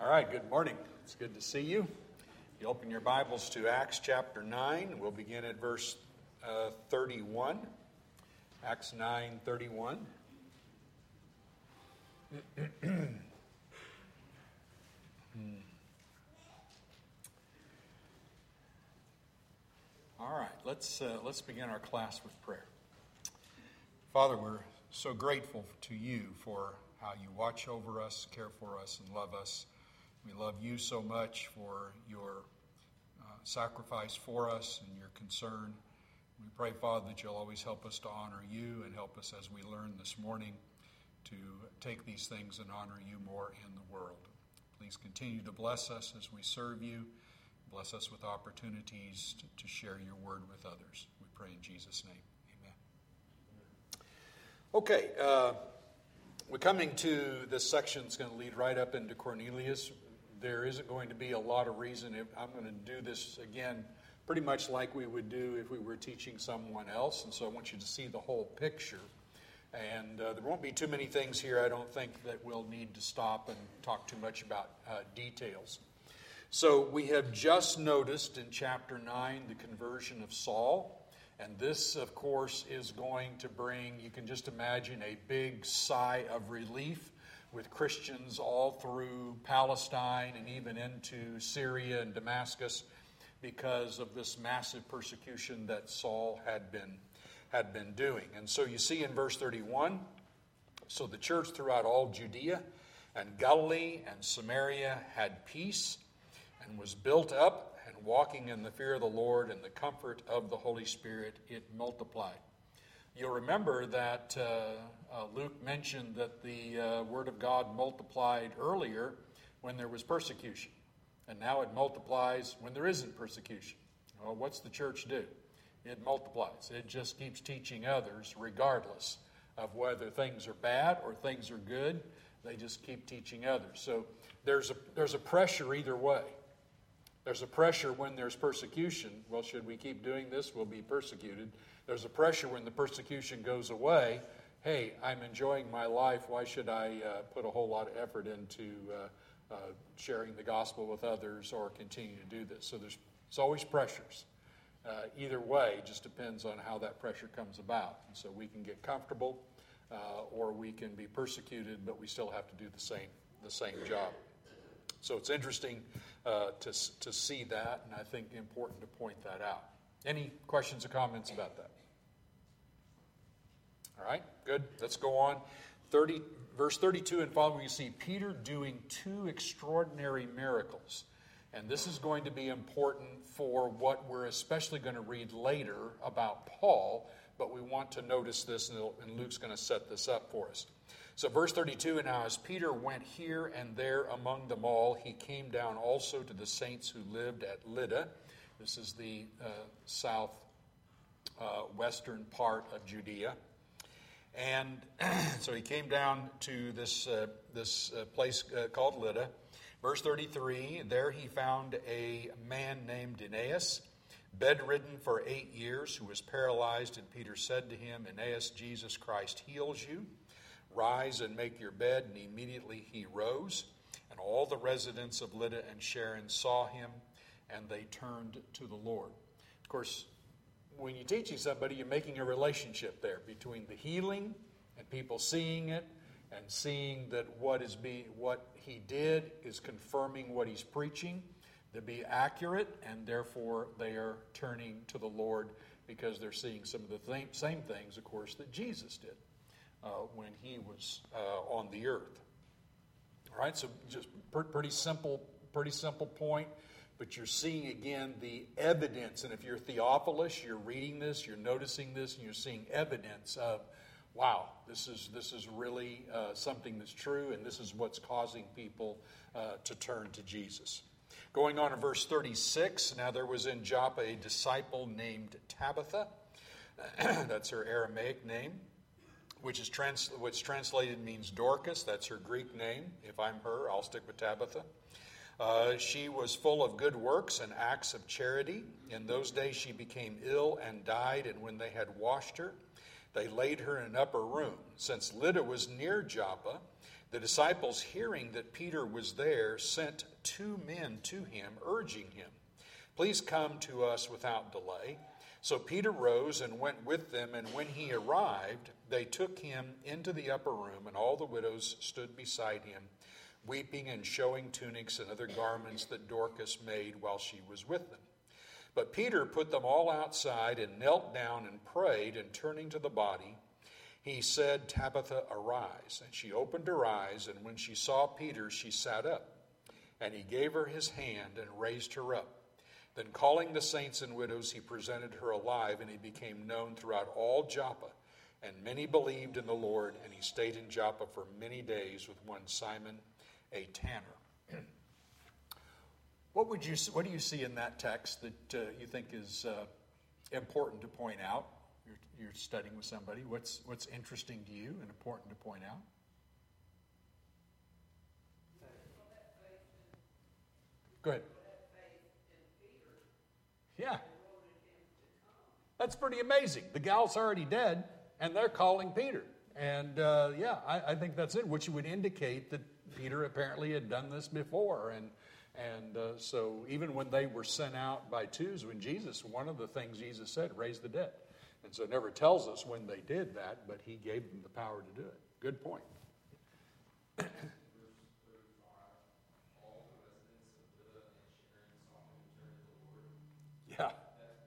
All right, good morning. It's good to see you. You open your Bibles to Acts chapter 9. We'll begin at verse 31. Acts 9:31. All right, let's begin our class with prayer. Father, we're so grateful to you for how you watch over us, care for us, and love us. We love you so much for your sacrifice for us and your concern. We pray, Father, that you'll always help us to honor you and help us as we learn this morning to take these things and honor you more in the world. Please continue to bless us as we serve you. Bless us with opportunities to share your word with others. We pray in Jesus' name. Amen. Okay, we're coming to this section that's going to lead right up into Cornelius. There isn't going to be a lot of reason. I'm going to do this again pretty much like we would do if we were teaching someone else. And so I want you to see the whole picture. And there won't be too many things here, I don't think, that we'll need to stop and talk too much about details. So we have just noticed in chapter 9 the conversion of Saul. And this, of course, is going to bring, you can just imagine, a big sigh of relief with Christians all through Palestine and even into Syria and Damascus because of this massive persecution that Saul had been doing. And so you see in verse 31, so the church throughout all Judea and Galilee and Samaria had peace and was built up, and walking in the fear of the Lord and the comfort of the Holy Spirit, it multiplied. You'll remember that Luke mentioned that the Word of God multiplied earlier when there was persecution. And now it multiplies when there isn't persecution. Well, what's the church do? It multiplies. It just keeps teaching others regardless of whether things are bad or things are good. They just keep teaching others. So there's a pressure either way. There's a pressure when there's persecution. Well, should we keep doing this? We'll be persecuted. There's a pressure when the persecution goes away. Hey, I'm enjoying my life. Why should I put a whole lot of effort into sharing the gospel with others or continue to do this? So it's always pressures. Either way, it just depends on how that pressure comes about. And so we can get comfortable or we can be persecuted, but we still have to do the same job. So it's interesting to see that, and I think important to point that out. Any questions or comments about that? All right, good. Let's go on. Verse 32 and following, you see Peter doing two extraordinary miracles. And this is going to be important for what we're especially going to read later about Paul, but we want to notice this, and Luke's going to set this up for us. So verse 32, and now as Peter went here and there among them all, he came down also to the saints who lived at Lydda. This is the southwestern part of Judea. And so he came down to this place called Lydda. Verse 33, there he found a man named Aeneas, bedridden for 8 years, who was paralyzed. And Peter said to him, Aeneas, Jesus Christ heals you. Rise and make your bed. And immediately he rose. And all the residents of Lydda and Sharon saw him, and they turned to the Lord. Of course, when you're teaching somebody, you're making a relationship there between the healing and people seeing it and seeing that what he did is confirming what he's preaching to be accurate, and therefore they are turning to the Lord because they're seeing some of the same things, of course, that Jesus did when he was on the earth. All right, so just pretty simple point. But you're seeing, again, the evidence. And if you're Theophilus, you're reading this, you're noticing this, and you're seeing evidence of, wow, this is really something that's true, and this is what's causing people to turn to Jesus. Going on to verse 36, now there was in Joppa a disciple named Tabitha. That's her Aramaic name, which translated means Dorcas. That's her Greek name. If I'm her, I'll stick with Tabitha. She was full of good works and acts of charity. In those days she became ill and died, and when they had washed her, they laid her in an upper room. Since Lydda was near Joppa, The disciples, hearing that Peter was there, sent 2 men to him, urging him, "Please come to us without delay." So Peter rose and went with them, and when he arrived, they took him into the upper room, and all the widows stood beside him, weeping and showing tunics and other garments that Dorcas made while she was with them. But Peter put them all outside and knelt down and prayed, and turning to the body, he said, "Tabitha, arise." And she opened her eyes, and when she saw Peter, she sat up. And he gave her his hand and raised her up. Then calling the saints and widows, he presented her alive, and he became known throughout all Joppa. And many believed in the Lord, and he stayed in Joppa for many days with one Simon, a tanner. What do you see in that text that you think is important to point out? You're studying with somebody. What's interesting to you and important to point out? Go ahead. Yeah. That's pretty amazing. The gal's already dead, and they're calling Peter. And I think that's it, which would indicate that Peter apparently had done this before. And so even when they were sent out by twos, one of the things Jesus said, raise the dead. And so it never tells us when they did that, but he gave them the power to do it. Good point. Yeah.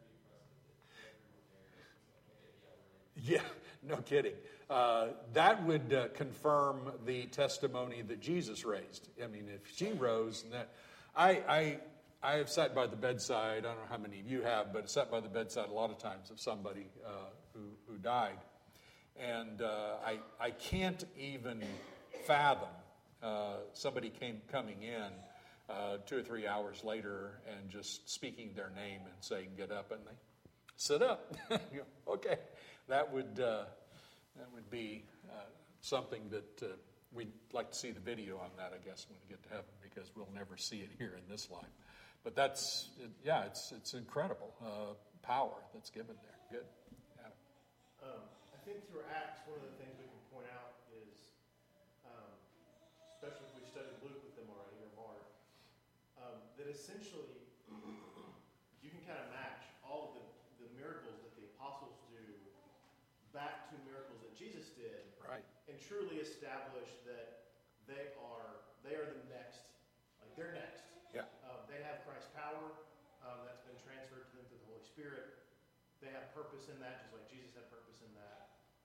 Yeah, no kidding. That would confirm the testimony that Jesus raised. I mean, if she rose, and that, I have sat by the bedside. I don't know how many of you have, but I sat by the bedside a lot of times of somebody who died, and I can't even fathom somebody coming in 2 or 3 hours later and just speaking their name and saying, "Get up," and they sit up. Okay, that would be something that we'd like to see the video on that, I guess, when we get to heaven, because we'll never see it here in this life. But it's incredible power that's given there. Good. Adam. I think through Acts, one of the things we can point out is, especially if we studied Luke with them already, or Mark, that essentially you can kind of match all of the miracles that the apostles do back to miracles that Jesus did, right, and truly establish that they are the next, like they're next. Yeah. They have Christ's power that's been transferred to them through the Holy Spirit. They have purpose in that, just like Jesus had purpose in that.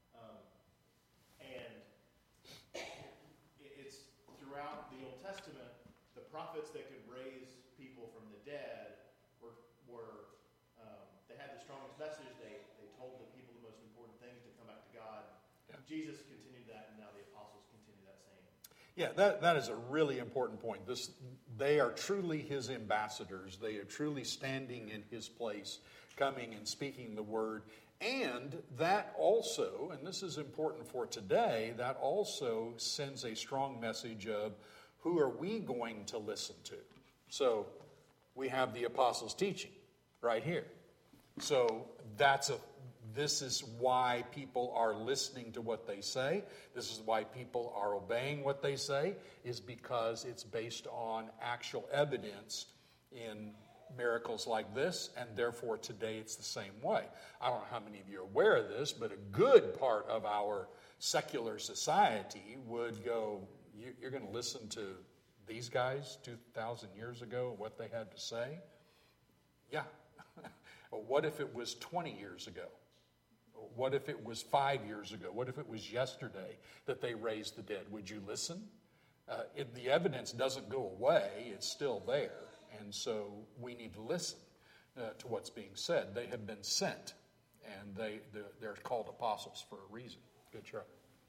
And it's throughout the Old Testament, the prophets that could raise people from the dead were they had the strongest message. They told the people the most important things, to come back to God. Yeah. Jesus continued that, and now the apostles continue that same. Yeah, that is a really important point. They are truly his ambassadors. They are truly standing in his place, coming and speaking the word. And that also, and this is important for today, that also sends a strong message of who are we going to listen to? So we have the apostles' teaching right here. So this is why people are listening to what they say. This is why people are obeying what they say, is because it's based on actual evidence in miracles like this, and therefore today it's the same way. I don't know how many of you are aware of this, but a good part of our secular society would go, you're going to listen to these guys 2,000 years ago, what they had to say? Yeah. What if it was 20 years ago? What if it was 5 years ago? What if it was yesterday that they raised the dead? Would you listen? The evidence doesn't go away. It's still there. And so we need to listen to what's being said. They have been sent, and they're called apostles for a reason. Good, Charlie.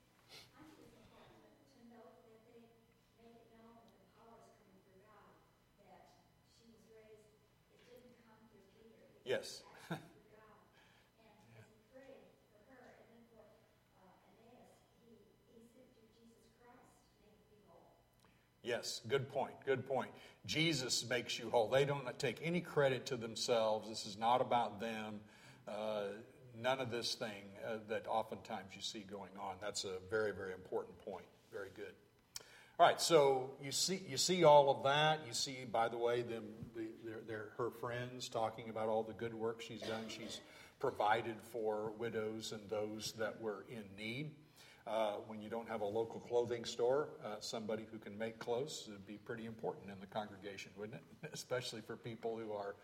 I think it's important to note that they make it known that the power is coming through God, that she was raised, it didn't come through Peter. Yes. Through God. And as he prayed for her, and then for Aeneas, he said through Jesus Christ, make me whole. Yes, good point, good point. Jesus makes you whole. They don't take any credit to themselves. This is not about them. None of this thing that oftentimes you see going on. That's a very, very important point. Very good. All right, so you see all of that. You see, by the way, her friends talking about all the good work she's done. She's provided for widows and those that were in need. When you don't have a local clothing store, somebody who can make clothes would be pretty important in the congregation, wouldn't it? Especially for people who are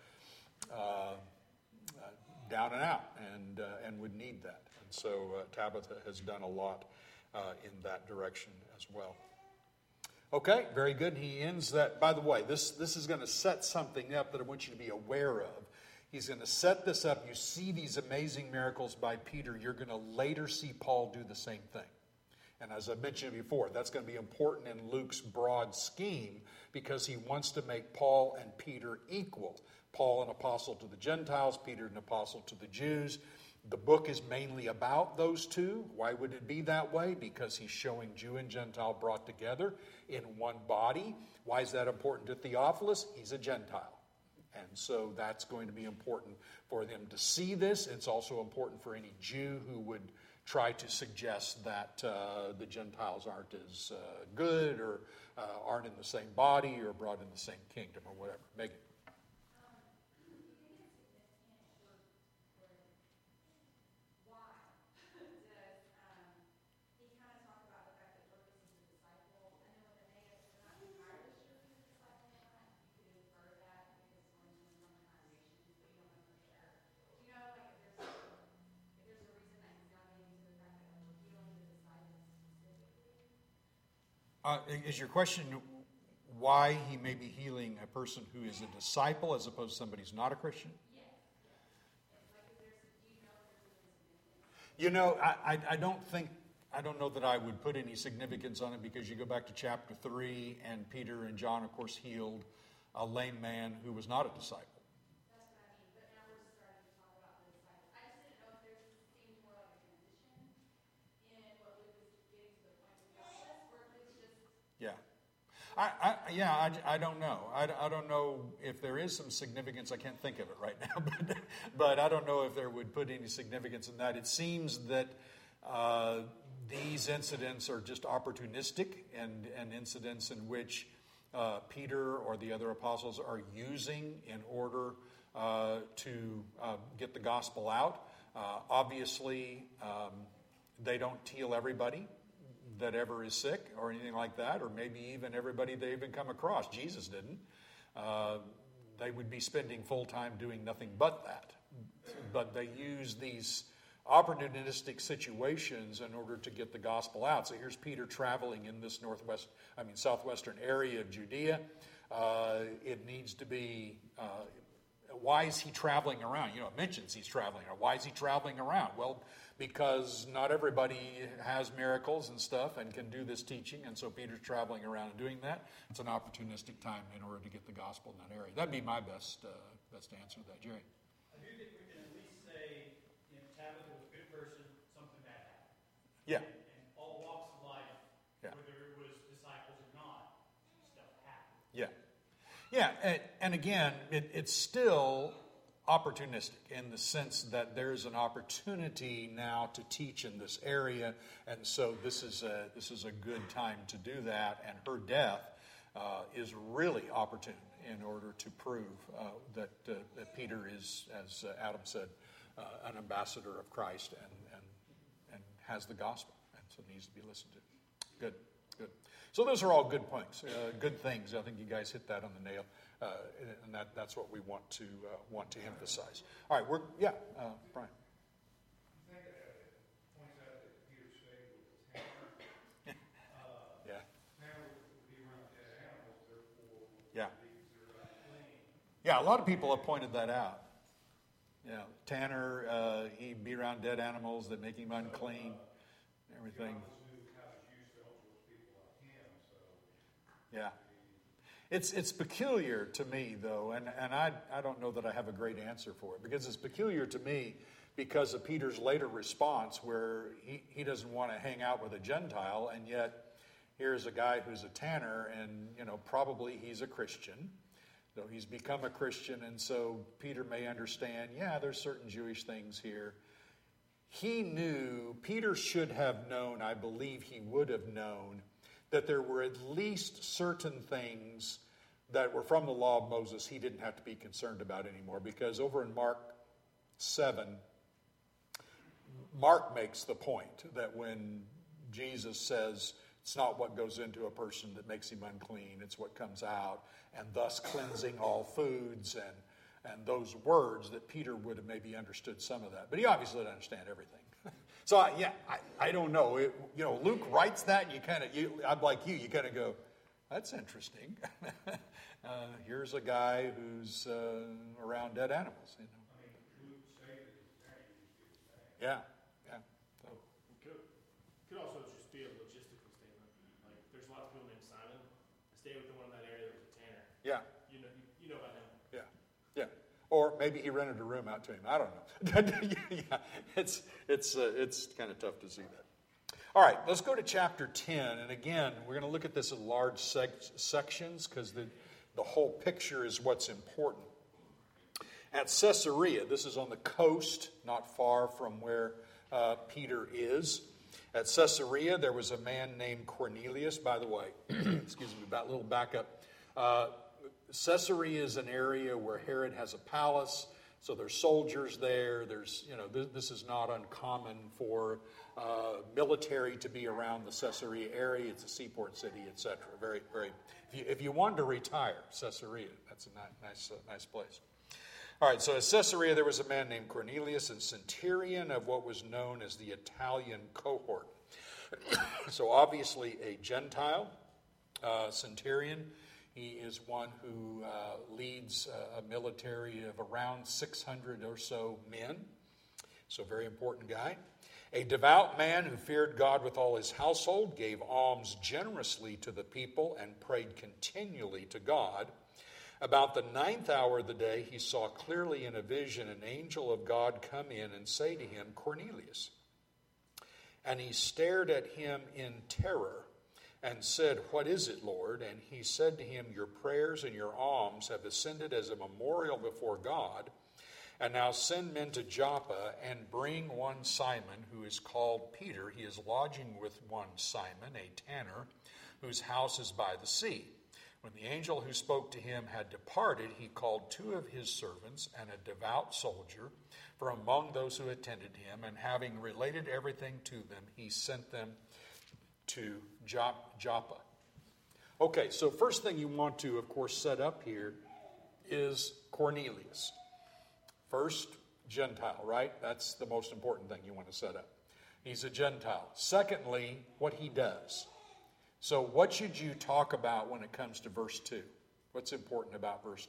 down and out and would need that. And so Tabitha has done a lot in that direction as well. Okay, very good. He ends that. By the way, this is going to set something up that I want you to be aware of. He's going to set this up. You see these amazing miracles by Peter. You're going to later see Paul do the same thing. And as I mentioned before, that's going to be important in Luke's broad scheme because he wants to make Paul and Peter equal. Paul an apostle to the Gentiles, Peter an apostle to the Jews. The book is mainly about those two. Why would it be that way? Because he's showing Jew and Gentile brought together in one body. Why is that important to Theophilus? He's a Gentile. And so that's going to be important for them to see this. It's also important for any Jew who would try to suggest that the Gentiles aren't as good or aren't in the same body or brought in the same kingdom or whatever. Megan. Is your question why he may be healing a person who is a disciple as opposed to somebody who's not a Christian? You know, I don't know that I would put any significance on it because you go back to chapter 3 and Peter and John, of course, healed a lame man who was not a disciple. I don't know. I don't know if there is some significance. I can't think of it right now, but I don't know if there would put any significance in that. It seems that these incidents are just opportunistic and incidents in which Peter or the other apostles are using in order to get the gospel out. Obviously, they don't heal everybody that ever is sick or anything like that, or maybe even everybody they even come across. Jesus didn't. They would be spending full time doing nothing but that. But they use these opportunistic situations in order to get the gospel out. So here's Peter traveling in this southwestern area of Judea. It needs to be, why is he traveling around? You know, it mentions he's traveling around. Why is he traveling around? Well, because not everybody has miracles and stuff and can do this teaching, and so Peter's traveling around and doing that. It's an opportunistic time in order to get the gospel in that area. That'd be my best answer to that. Jerry? I do think we can at least say, Tabitha was a good person, something bad happened. Yeah. And all walks of life, yeah. Whether it was disciples or not, stuff happened. Yeah. Yeah, and again, it's still opportunistic in the sense that there's an opportunity now to teach in this area, and so this is a good time to do that. And her death is really opportune in order to prove that Peter is, as Adam said, an ambassador of Christ and has the gospel, and so needs to be listened to. Good. So those are all good points, good things. I think you guys hit that on the nail. And that's what we want to emphasize. All right, Brian. I think it points out that Peter's stayed with Tanner. Yeah. Tanner would be around dead animals, therefore Yeah. be considered unclean. Yeah, a lot of people have pointed that out. Yeah, Tanner, he'd be around dead animals that make him unclean, everything. He always knew how to use to help those people like him, so. Yeah. It's peculiar to me, though, and I don't know that I have a great answer for it, because it's peculiar to me because of Peter's later response where he doesn't want to hang out with a Gentile, and yet here's a guy who's a tanner, and probably he's a Christian, though he's become a Christian, and so Peter may understand, there's certain Jewish things here. Peter should have known, I believe he would have known, that there were at least certain things that were from the law of Moses he didn't have to be concerned about anymore. Because over in Mark 7, Mark makes the point that when Jesus says it's not what goes into a person that makes him unclean, it's what comes out, and thus cleansing all foods, and those words, that Peter would have maybe understood some of that. But he obviously didn't understand everything. So, I don't know. Luke writes that, and I'm like you kind of go, that's interesting. Here's a guy who's around dead animals. I mean, Luke say that his name is his name. Yeah. So, Could also just be a logistical statement. Like, there's lots of people named Simon. I stayed with the one in that area that was a tanner. yeah. You know about him. Yeah. Or maybe he rented a room out to him. I don't know. Yeah, it's kind of tough to see that. All right, let's go to chapter 10. And again, we're going to look at this in large sections because the whole picture is what's important. At Caesarea, this is on the coast, not far from where Peter is. At Caesarea, there was a man named Cornelius. By the way, excuse me, about a little backup. Caesarea is an area where Herod has a palace, so there's soldiers there. This is not uncommon for military to be around the Caesarea area. It's a seaport city, etc. Very, very. If you wanted to retire, Caesarea, that's a nice place. All right, so at Caesarea there was a man named Cornelius, a centurion of what was known as the Italian cohort. So obviously a Gentile centurion. He is one who leads a military of around 600 or so men. So very important guy. A devout man who feared God with all his household, gave alms generously to the people, and prayed continually to God. About the 9th hour of the day, he saw clearly in a vision an angel of God come in and say to him, Cornelius. And he stared at him in terror and said, What is it, Lord? And he said to him, Your prayers and your alms have ascended as a memorial before God. And now send men to Joppa and bring one Simon, who is called Peter. He is lodging with one Simon, a tanner, whose house is by the sea. When the angel who spoke to him had departed, he called 2 of his servants and a devout soldier from among those who attended him, and having related everything to them, he sent them to Joppa. Okay, so first thing you want to, of course, set up here is Cornelius. First, Gentile, right? That's the most important thing you want to set up. He's a Gentile. Secondly, what he does. So what should you talk about when it comes to verse 2? What's important about verse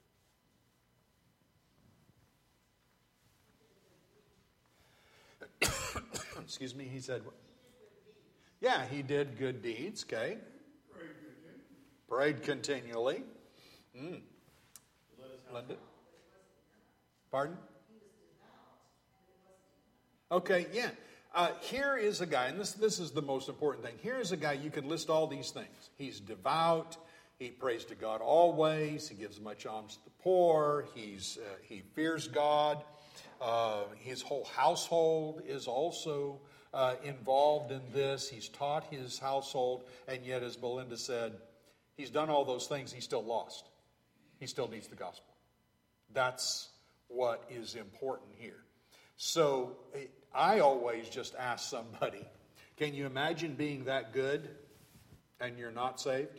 2? Excuse me, he said, yeah, he did good deeds, okay. Prayed continually. Linda? Pardon? Okay, yeah. Here is a guy, and this is the most important thing. Here is a guy, you can list all these things. He's devout. He prays to God always. He gives much alms to the poor. He fears God. His whole household is also involved in this. He's taught his household, and yet, as Belinda said, he's done all those things. He's still lost. He still needs the gospel. That's what is important here. So I always just ask somebody, can you imagine being that good and you're not saved?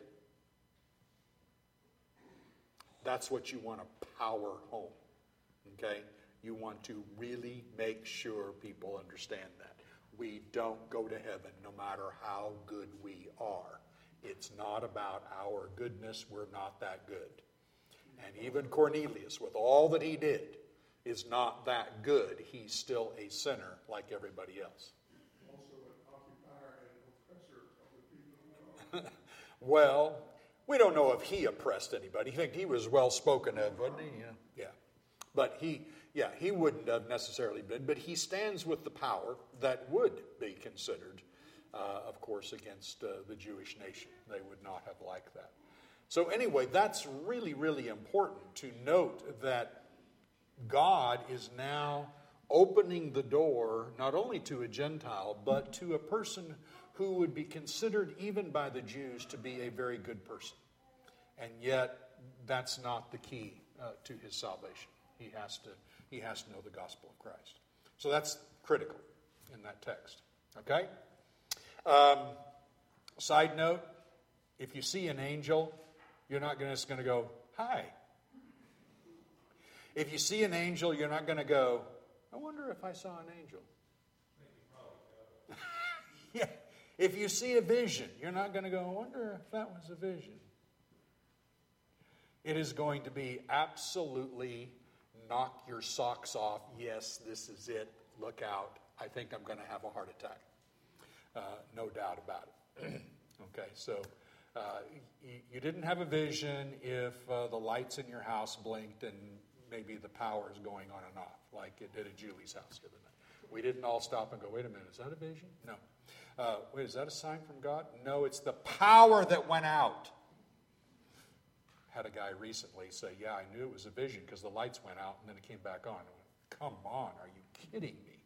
That's what you want to power home, okay? You want to really make sure people understand that. We don't go to heaven no matter how good we are. It's not about our goodness. We're not that good. And even Cornelius, with all that he did, is not that good. He's still a sinner like everybody else. Also an occupier and oppressor of the people of God. Well, we don't know if he oppressed anybody. I think he was well spoken of, wasn't he? Yeah. But he wouldn't have necessarily been. But he stands with the power that would be considered, of course, against the Jewish nation. They would not have liked that. So anyway, that's really, really important to note that God is now opening the door not only to a Gentile, but to a person who would be considered even by the Jews to be a very good person. And yet, that's not the key to his salvation. He has to know the gospel of Christ. So that's critical in that text. Okay? Side note, if you see an angel, you're not just going to go, hi. If you see an angel, you're not going to go, I wonder if I saw an angel. Yeah. If you see a vision, you're not going to go, I wonder if that was a vision. It is going to be absolutely knock your socks off. Yes, this is it. Look out. I think I'm going to have a heart attack. No doubt about it. Okay, so you didn't have a vision if the lights in your house blinked and maybe the power is going on and off, like it did at Julie's house the other night. We didn't all stop and go, wait a minute, is that a vision? No. Wait, is that a sign from God? No, it's the power that went out. Had a guy recently say, yeah, I knew it was a vision because the lights went out and then it came back on. I went, come on, are you kidding me?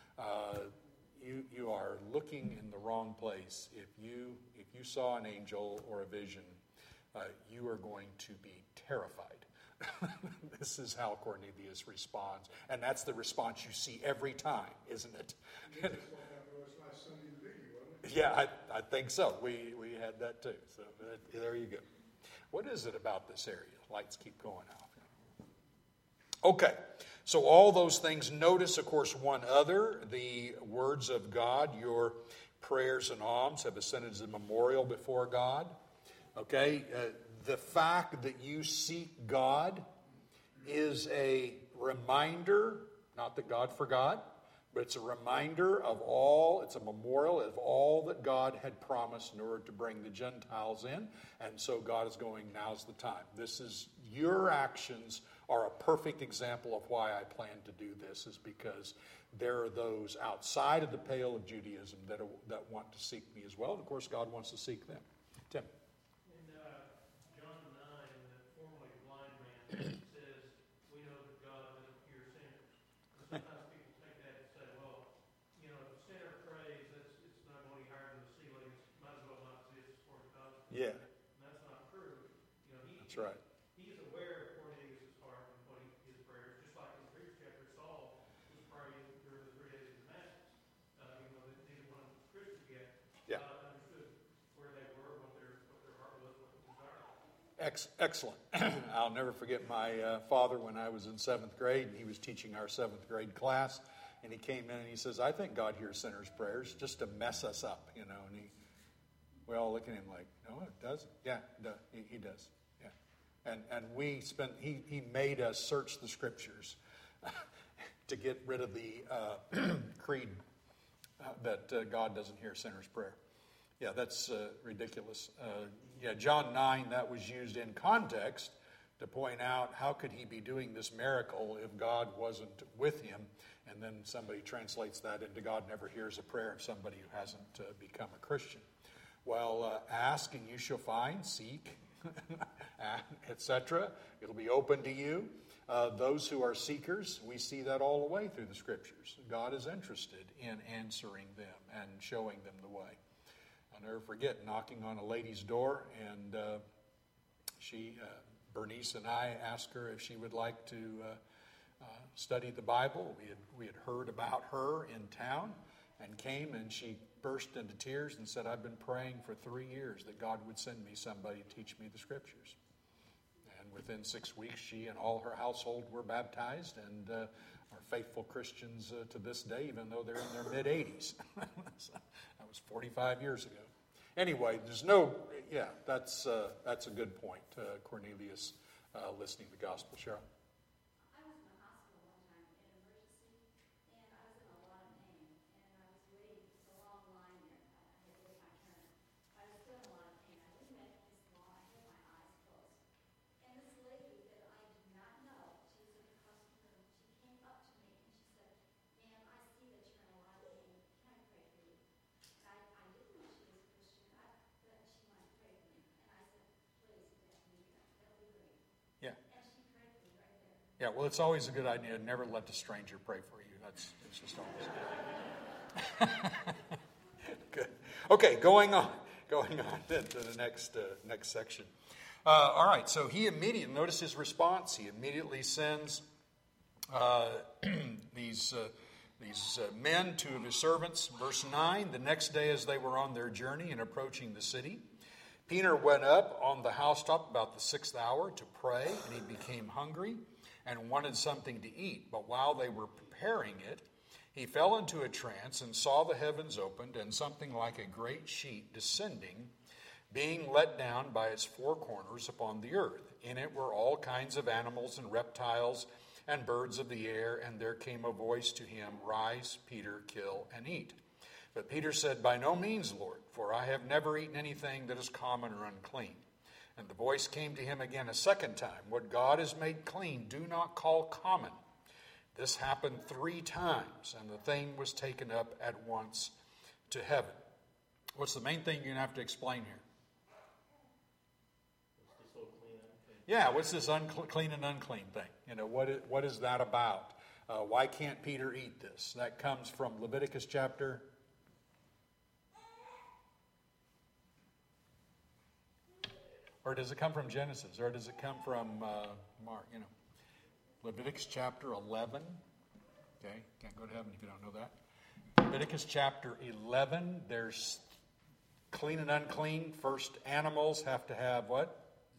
You are looking in the wrong place. If you saw an angel or a vision, you are going to be terrified. This is how Cornelius responds. And that's the response you see every time, isn't it? Yeah, I think so. We had that too. So there you go. What is it about this area? Lights keep going out. Okay, so all those things. Notice, of course, one other. The words of God, your prayers and alms have ascended as a memorial before God. Okay, the fact that you seek God is a reminder, not that God forgot, but it's a reminder of all, it's a memorial of all that God had promised in order to bring the Gentiles in. And so God is going, now's the time. This is, your actions are a perfect example of why I plan to do this, is because there are those outside of the pale of Judaism that want to seek me as well. And of course, God wants to seek them. Tim. In John 9, the formerly blind man says, we know that God doesn't hear sinners. And sometimes people take that and say, well, you know, if a sinner prays, it's not going any higher than the ceiling. It might as well not exist as far as God's concerned. Yeah. And that's not true. You know, That's right. He is aware of Cornelius' heart and what his prayers, just like in the previous chapter, Saul was praying during the 3 days of Damascus. Even though neither one of them was Christian yet, Yeah. God understood where they were, what their heart was, what their desire was. Excellent. I'll never forget my father when I was in 7th grade, and he was teaching our 7th grade class, and he came in and he says, I think God hears sinners' prayers just to mess us up, you know, and we all look at him like, no, it doesn't. Yeah, he does. Yeah. And he made us search the scriptures to get rid of the creed that God doesn't hear sinners' prayer. Yeah, that's ridiculous. John 9, that was used in context to point out how could he be doing this miracle if God wasn't with him, and then somebody translates that into God never hears a prayer of somebody who hasn't become a Christian. Well, ask and you shall find, seek, etc. It'll be open to you. Those who are seekers, we see that all the way through the scriptures. God is interested in answering them and showing them the way. I'll never forget knocking on a lady's door, and Bernice and I asked her if she would like to study the Bible. We had heard about her in town and came, and she burst into tears and said, I've been praying for 3 years that God would send me somebody to teach me the scriptures. And within 6 weeks, she and all her household were baptized and are faithful Christians to this day, even though they're in their mid-80s. That was 45 years ago. Anyway, that's a good point, Cornelius, listening to the gospel. Cheryl? I was in the hospital one time in an emergency, and I was in a lot of pain, and I was waiting for a long line there. I had to wait my turn. I was still in a lot of pain. I didn't make it this long. I had my eyes closed. And this lady that I did not know, she was in the customer room, she came up to me and she said, ma'am, I see that you're in a lot of pain. Can I pray for you? I didn't know she was a Christian, but she wanted to pray for me. And I said, please, that'll be great. Yeah. And she prayed for me right there. Yeah, well, it's always a good idea to never let a stranger pray for you. It's just always good. Good. Okay, going on to the next section. All right, so he immediately, notice his response. He immediately sends these men, two of his servants. Verse 9, the next day as they were on their journey and approaching the city, Peter went up on the housetop about the 6th hour to pray, and he became hungry and wanted something to eat. But while they were preparing it, he fell into a trance and saw the heavens opened and something like a great sheet descending, being let down by its four corners upon the earth. In it were all kinds of animals and reptiles and birds of the air, and there came a voice to him, Rise, Peter, kill and eat. But Peter said, By no means, Lord, for I have never eaten anything that is common or unclean. And the voice came to him again a second time, What God has made clean, do not call common. This happened 3 times, and the thing was taken up at once to heaven. What's the main thing you're going to have to explain here? Yeah, what's this clean and unclean thing? You know, what is that about? Why can't Peter eat this? That comes from Leviticus chapter. Or does it come from Genesis? Or does it come from Mark? You know, Leviticus chapter 11. Okay, can't go to heaven if you don't know that. Leviticus chapter 11. There's clean and unclean. First, animals have to have what?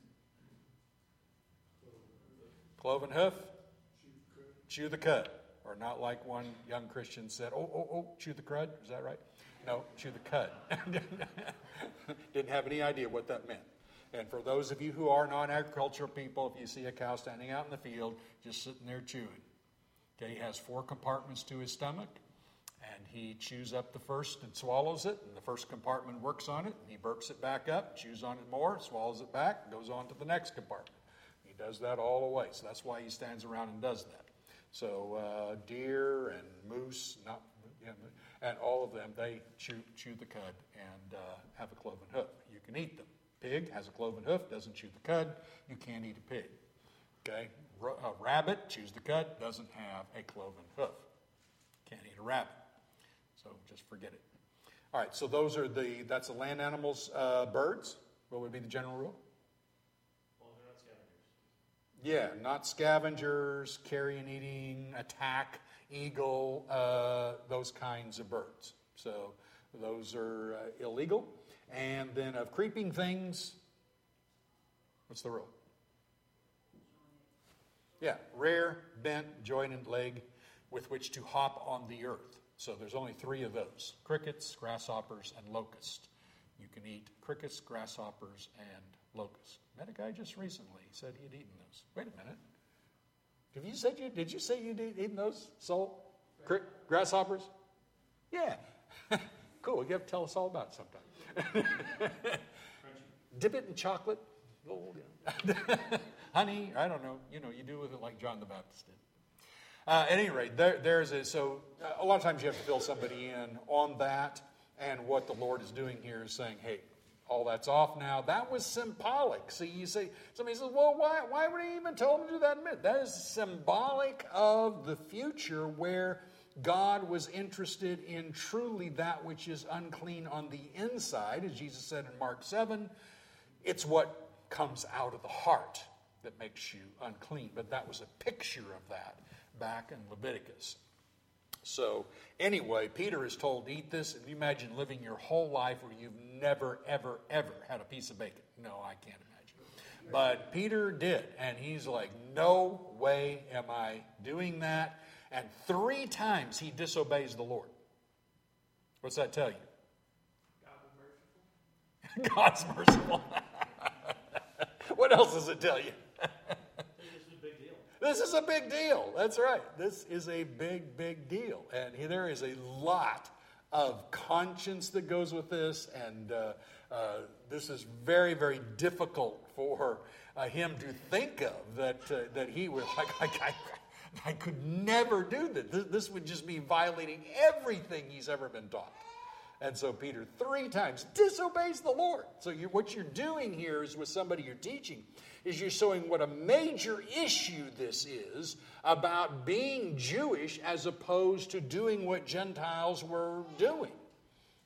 Cloven hoof? Chew the cud. Or not like one young Christian said, chew the crud. Is that right? No, chew the cud. Didn't have any idea what that meant. And for those of you who are non-agricultural people, if you see a cow standing out in the field, just sitting there chewing. Okay, he has 4 compartments to his stomach, and he chews up the first and swallows it, and the first compartment works on it, and he burps it back up, chews on it more, swallows it back, goes on to the next compartment. He does that all the way, so that's why he stands around and does that. So deer and moose, and all of them, they chew the cud and have a cloven hoof. You can eat them. Pig has a cloven hoof, doesn't chew the cud. You can't eat a pig. Okay? A rabbit chews the cud, doesn't have a cloven hoof. Can't eat a rabbit. So just forget it. All right, so that's the land animals, birds. What would be the general rule? Well, they're not scavengers. Yeah, not scavengers, carrion eating, attack, eagle, those kinds of birds. So those are illegal. And then of creeping things, what's the rule? Yeah, rare, bent, jointed leg with which to hop on the earth. So there's only 3 of those: crickets, grasshoppers, and locusts. You can eat crickets, grasshoppers, and locusts. Met a guy just recently. He said he'd eaten those. Wait a minute. Did you say you'd eaten those? Grasshoppers? Yeah. Cool. You have to tell us all about it sometime. Dip it in chocolate. Honey, I don't know. You do with it like John the Baptist did. At any rate, so a lot of times you have to fill somebody in on that, and what the Lord is doing here is saying, hey, all that's off now. That was symbolic. See, somebody says, well, why would he even tell him to do that in a minute? That is symbolic of the future where God was interested in truly that which is unclean on the inside, as Jesus said in Mark 7. It's what comes out of the heart that makes you unclean. But that was a picture of that back in Leviticus. So anyway, Peter is told to eat this. And you imagine living your whole life where you've never, ever, ever had a piece of bacon. No, I can't imagine. But Peter did. And he's like, no way am I doing that. And 3 times he disobeys the Lord. What's that tell you? God's merciful. What else does it tell you? This is a big deal. This is a big deal. That's right. This is a big, big deal. And there is a lot of conscience that goes with this. And this is very, very difficult for him to think of that he was like, I could never do this. This would just be violating everything he's ever been taught. And so Peter 3 times disobeys the Lord. So what you're doing here is with somebody you're teaching is you're showing what a major issue this is about being Jewish as opposed to doing what Gentiles were doing.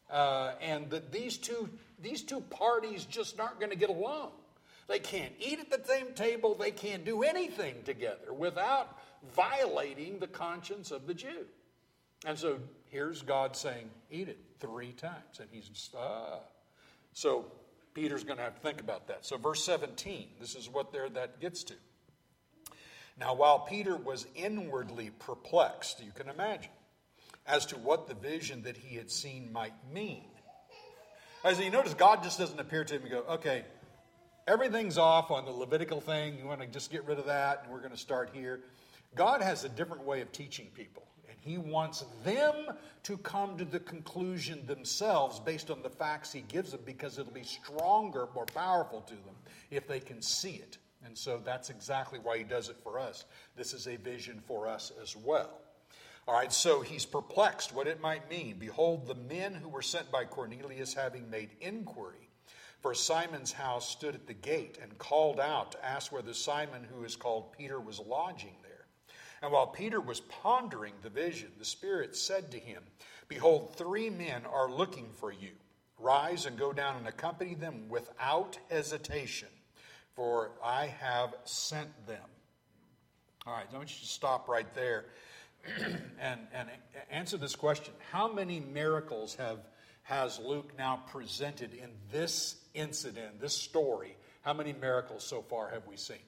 and that these two parties just aren't going to get along. They can't eat at the same table. They can't do anything together without violating the conscience of the Jew. And so here's God saying, eat it 3 times. And he's, So Peter's going to have to think about that. So verse 17, this is what that gets to. Now, while Peter was inwardly perplexed, you can imagine, as to what the vision that he had seen might mean. As you notice, God just doesn't appear to him and go, okay, everything's off on the Levitical thing. You want to just get rid of that, and we're going to start here. God has a different way of teaching people, and he wants them to come to the conclusion themselves based on the facts he gives them, because it'll be stronger, more powerful to them if they can see it. And so that's exactly why he does it for us. This is a vision for us as well. All right, so he's perplexed what it might mean. Behold, the men who were sent by Cornelius, having made inquiry for Simon's house, stood at the gate and called out to ask whether Simon, who is called Peter, was lodging there. And while Peter was pondering the vision, the Spirit said to him, Behold, 3 men are looking for you. Rise and go down and accompany them without hesitation, for I have sent them. All right, I want you to stop right there and answer this question. How many miracles has Luke now presented in this incident, this story? How many miracles so far have we seen?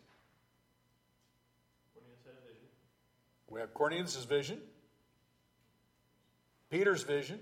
We have Cornelius' vision, Peter's vision,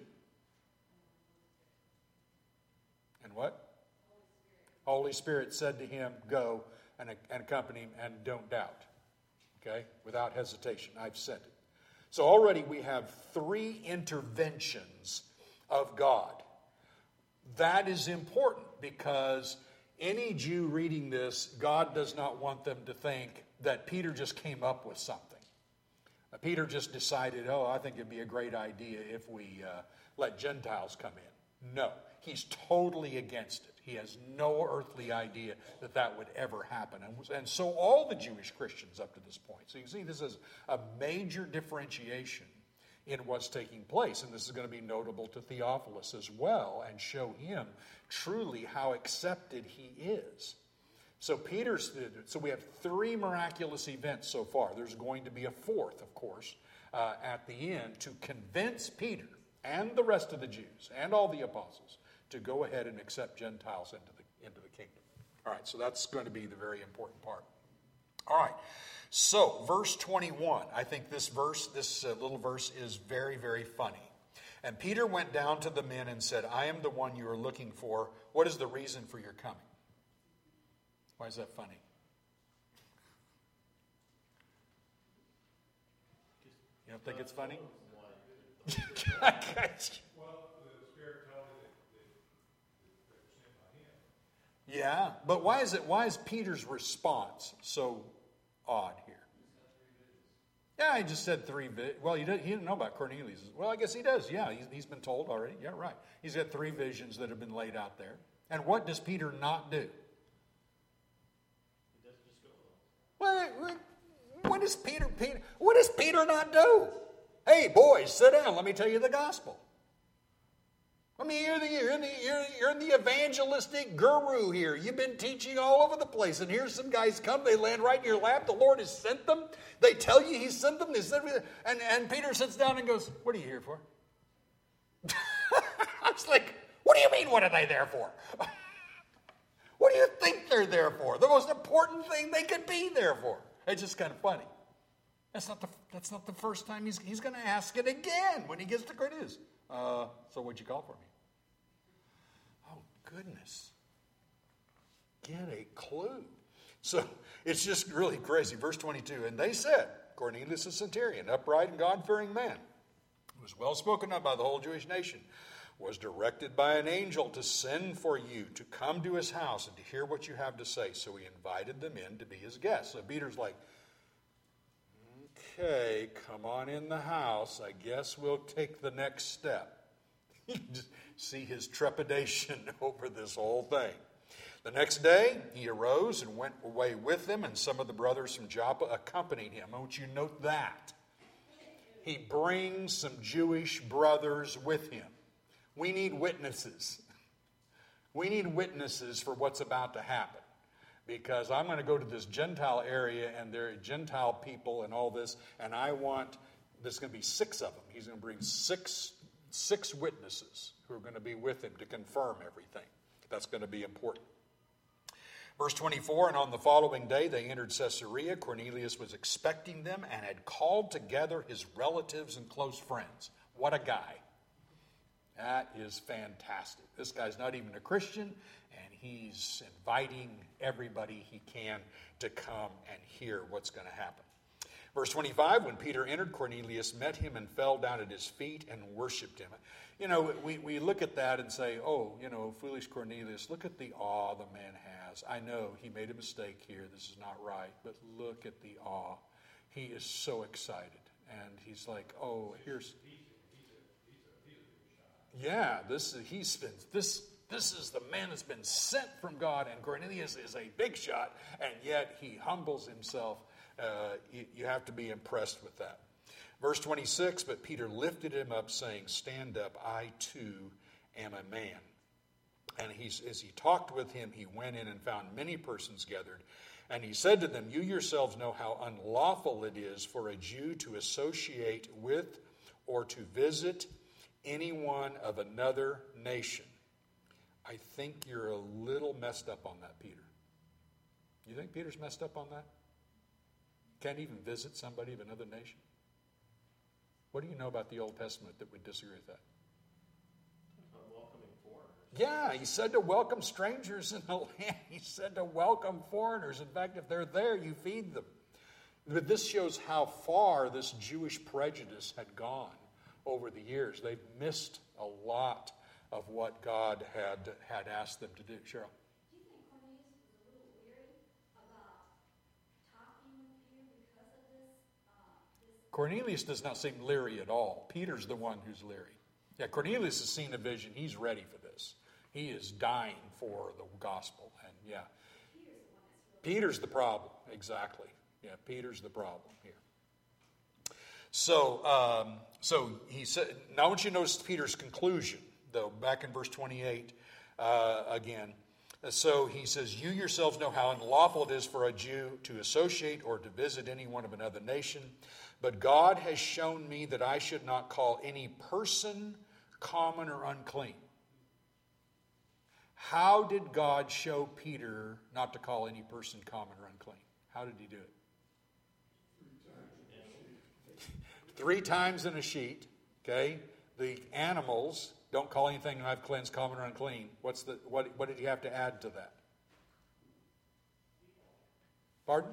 and what? Holy Spirit said to him, go and accompany him, and don't doubt. Okay? Without hesitation, I've sent it. So already we have 3 interventions of God. That is important, because any Jew reading this, God does not want them to think that Peter just came up with something. Peter just decided, I think it'd be a great idea if we let Gentiles come in. No, he's totally against it. He has no earthly idea that would ever happen. And so all the Jewish Christians up to this point. So you see, this is a major differentiation in what's taking place. And this is going to be notable to Theophilus as well, and show him truly how accepted he is. So we have 3 miraculous events so far. There's going to be a 4th, of course, at the end, to convince Peter and the rest of the Jews and all the apostles to go ahead and accept Gentiles into the kingdom. All right, so that's going to be the very important part. All right, so verse 21. I think this little verse is very, very funny. And Peter went down to the men and said, I am the one you are looking for. What is the reason for your coming? Why is that funny? You don't think it's funny? Well, the Spirit told me that they were sent by him. Yeah, but why is Peter's response so odd here? Yeah, he just said 3 visions. Well, he didn't know about Cornelius. Well, I guess he does. Yeah, he's been told already. Yeah, right. He's got 3 visions that have been laid out there. And what does Peter not do? What does Peter not do? Hey, boys, sit down. Let me tell you the gospel. I mean, you're in the evangelistic guru here. You've been teaching all over the place, and here's some guys come. They land right in your lap. The Lord has sent them. They tell you He sent them. And Peter sits down and goes, "What are you here for?" I was like, "What do you mean? What are they there for? What do you think they're there for? The most important thing they could be there for." It's just kind of funny. That's not the first time he's going to ask it again when he gets to Cornelius. So what'd you call for me? Oh, goodness. Get a clue. So it's just really crazy. Verse 22, and they said, Cornelius a centurion, upright and God-fearing man, who was well spoken of by the whole Jewish nation, was directed by an angel to send for you to come to his house and to hear what you have to say. So he invited them in to be his guests. So Peter's like, okay, come on in the house. I guess we'll take the next step. You just see his trepidation over this whole thing. The next day, he arose and went away with them, and some of the brothers from Joppa accompanied him. I want you to note that. He brings some Jewish brothers with him. We need witnesses. We need witnesses for what's about to happen. Because I'm going to go to this Gentile area, and there are Gentile people and all this, and there's going to be 6 of them. He's going to bring six witnesses who are going to be with him to confirm everything. That's going to be important. Verse 24, and on the following day they entered Caesarea. Cornelius was expecting them and had called together his relatives and close friends. What a guy. That is fantastic. This guy's not even a Christian, and he's inviting everybody he can to come and hear what's going to happen. Verse 25, when Peter entered, Cornelius met him and fell down at his feet and worshiped him. You know, we look at that and say, oh, you know, foolish Cornelius, look at the awe the man has. I know he made a mistake here. This is not right. But look at the awe. He is so excited. And he's like, oh, here's... Yeah, this is the man that's been sent from God, and Cornelius is a big shot, and yet he humbles himself. You have to be impressed with that. Verse 26, but Peter lifted him up, saying, stand up, I too am a man. And as he talked with him, he went in and found many persons gathered. And he said to them, you yourselves know how unlawful it is for a Jew to associate with or to visit anyone of another nation. I think you're a little messed up on that, Peter. You think Peter's messed up on that? Can't even visit somebody of another nation? What do you know about the Old Testament that would disagree with that? Welcoming foreigners. Yeah, he said to welcome strangers in the land. He said to welcome foreigners. In fact, if they're there, you feed them. But this shows how far this Jewish prejudice had gone over the years. They've missed a lot of what God had asked them to do. Cheryl? Do you think Cornelius was a little weary about talking with you because of this? Cornelius does not seem leery at all. Peter's the one who's leery. Yeah, Cornelius has seen a vision. He's ready for this. He is dying for the gospel. And yeah, Peter's the problem. Exactly. Yeah, Peter's the problem here. So he said, now I want you to notice Peter's conclusion, though, back in verse 28 again. So he says, you yourselves know how unlawful it is for a Jew to associate or to visit anyone of another nation. But God has shown me that I should not call any person common or unclean. How did God show Peter not to call any person common or unclean? How did he do it? 3 times in a sheet, okay? The animals, don't call anything I've cleansed common or unclean. What did you have to add to that? Pardon?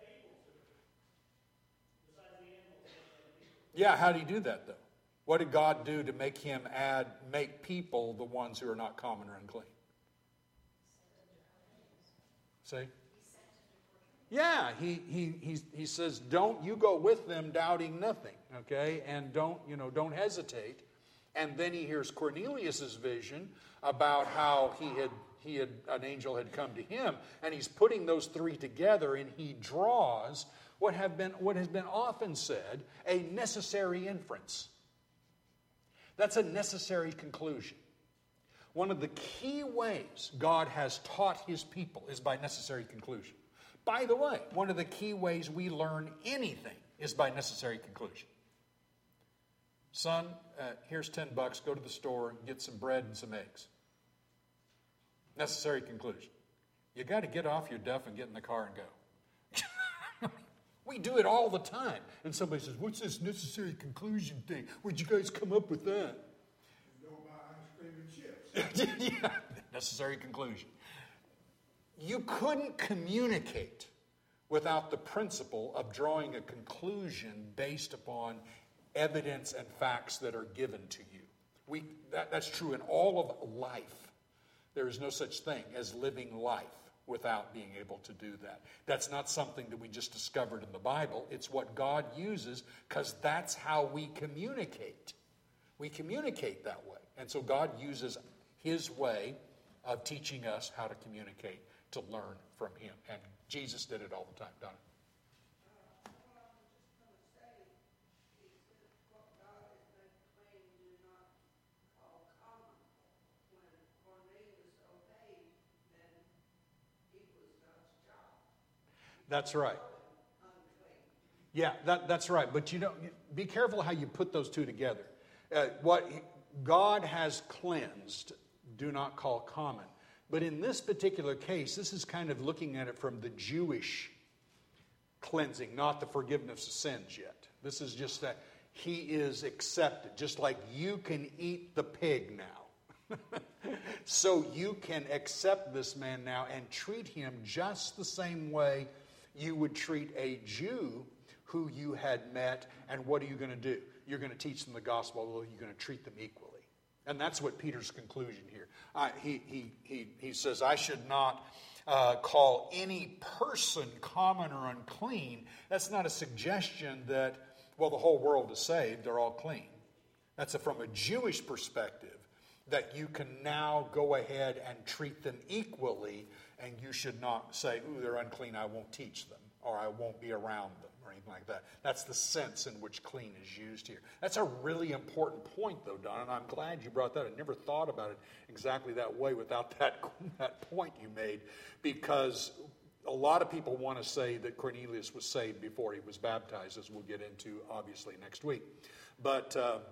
Yeah, how did he do that, though? What did God do to make people the ones who are not common or unclean? See? Yeah, he says, don't you go with them doubting nothing, okay? And don't hesitate. And then he hears Cornelius's vision about how an angel had come to him, and he's putting those 3 together, and he draws what has been often said a necessary inference. That's a necessary conclusion. One of the key ways God has taught his people is by necessary conclusion. By the way, one of the key ways we learn anything is by necessary conclusion. Son, here's $10. Go to the store and get some bread and some eggs. Necessary conclusion. You got to get off your duff and get in the car and go. We do it all the time. And somebody says, what's this necessary conclusion thing? Where'd you guys come up with that? Don't buy ice cream and chips. Yeah, necessary conclusion. You couldn't communicate without the principle of drawing a conclusion based upon evidence and facts that are given to you. That's true in all of life. There is no such thing as living life without being able to do that. That's not something that we just discovered in the Bible. It's what God uses because that's how we communicate. We communicate that way. And so God uses his way of teaching us how to communicate, to learn from him. And Jesus did it all the time, Donna. That's right. Yeah, that's right. But be careful how you put those two together. What God has cleansed, do not call common. But in this particular case, this is kind of looking at it from the Jewish cleansing, not the forgiveness of sins yet. This is just that he is accepted, just like you can eat the pig now. So you can accept this man now and treat him just the same way you would treat a Jew who you had met. And what are you going to do? You're going to teach them the gospel, or you're going to treat them equally. And that's what Peter's conclusion here. He says, I should not call any person common or unclean. That's not a suggestion that, well, the whole world is saved, they're all clean. That's from a Jewish perspective, that you can now go ahead and treat them equally, and you should not say, ooh, they're unclean, I won't teach them, or I won't be around them, or anything like that. That's the sense in which clean is used here. That's a really important point, though, Don, and I'm glad you brought that up. I never thought about it exactly that way without that point you made, because a lot of people want to say that Cornelius was saved before he was baptized, as we'll get into, obviously, next week. But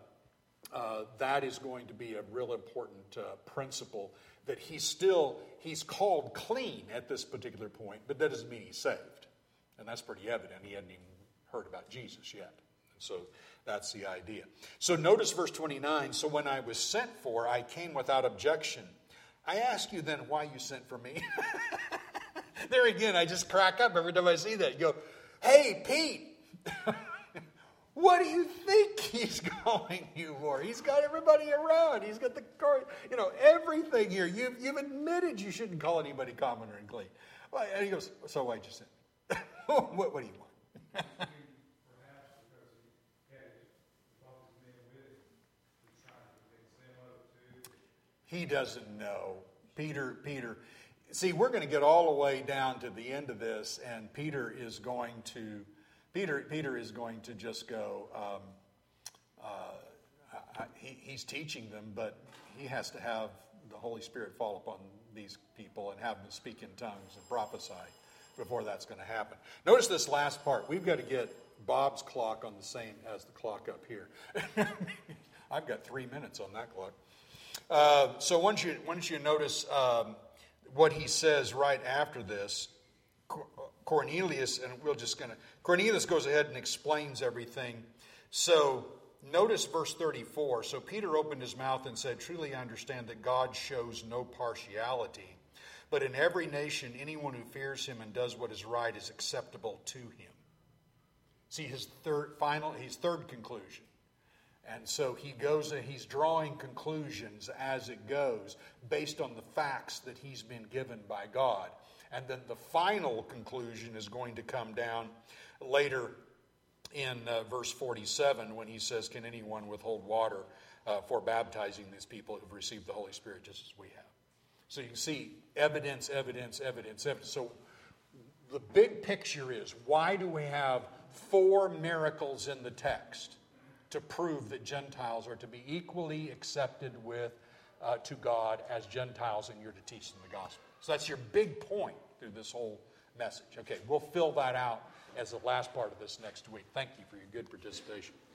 that is going to be a real important principle, that he's called clean at this particular point, but that doesn't mean he's saved. And that's pretty evident. He hadn't even heard about Jesus yet. And so that's the idea. So notice verse 29. So when I was sent for, I came without objection. I ask you then why you sent for me. There again, I just crack up every time I see that. You go, hey, Pete, what do you think he's calling you for? He's got everybody around. He's got the car, everything here. You've admitted you shouldn't call anybody common or unclean. Well, and he goes, so why'd you send? What do you want? Perhaps because he had brought his men with him, he's trying to convince them of it too. He doesn't know. Peter. See, we're going to get all the way down to the end of this, and Peter is going to just go. He's teaching them, but he has to have the Holy Spirit fall upon these people and have them speak in tongues and prophesy before that's going to happen. Notice this last part. We've got to get Bob's clock on the same as the clock up here. I've got 3 minutes on that clock. So once you notice what he says right after this, Cornelius goes ahead and explains everything. So notice verse 34. So Peter opened his mouth and said, truly I understand that God shows no partiality, but in every nation, anyone who fears him and does what is right is acceptable to him. See his third conclusion. And so he goes and he's drawing conclusions as it goes based on the facts that he's been given by God. And then the final conclusion is going to come down later in verse 47 when he says, can anyone withhold water for baptizing these people who've received the Holy Spirit just as we have? So you can see evidence. So the big picture is, why do we have 4 miracles in the text? To prove that Gentiles are to be equally accepted to God as Gentiles, and you're to teach them the gospel. So that's your big point through this whole message. Okay, we'll fill that out as the last part of this next week. Thank you for your good participation.